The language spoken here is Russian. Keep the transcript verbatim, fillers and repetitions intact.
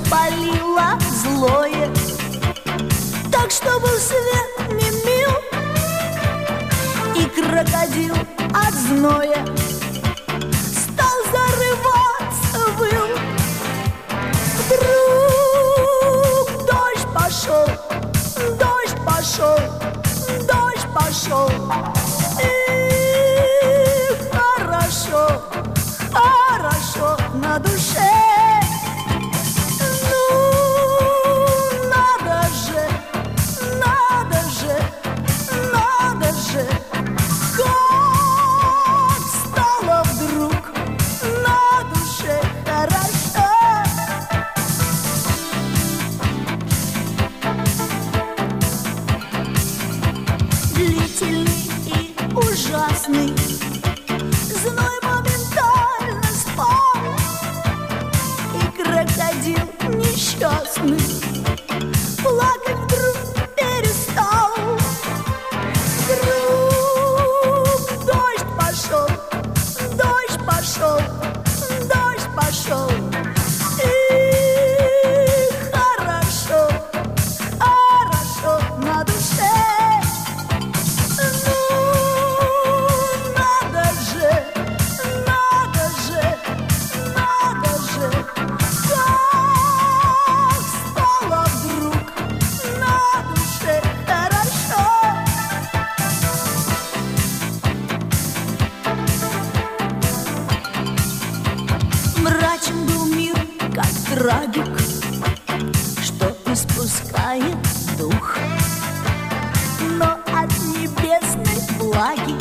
полило злое, так что был свет не мил, и крокодил от зноя стал зарываться, выл. Вдруг дождь пошел, дождь пошел, дождь пошел. И хорошо, хорошо на душе. Ужасный зной моментально спал, и крокодил несчастный плакать вдруг перестал. Вдруг дождь пошел, дождь пошел, дождь пошел. И хорошо, хорошо на душе. Мрачен был мир, как трагик, что испускает дух, но от небесной влаги